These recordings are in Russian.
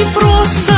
просто.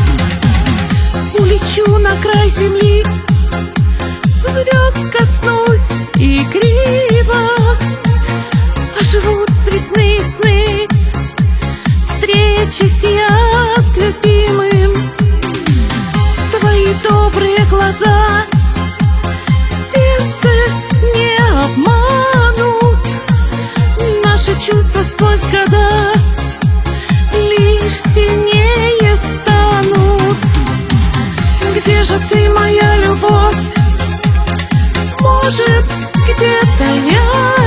Улечу на край земли, звезд коснусь и криво оживут цветные сны. Встречусь я с любимым, твои добрые глаза сердце не обманут. Наши чувства сквозь года лишь сильнее станут. Где же ты, моя любовь? Может, где-то я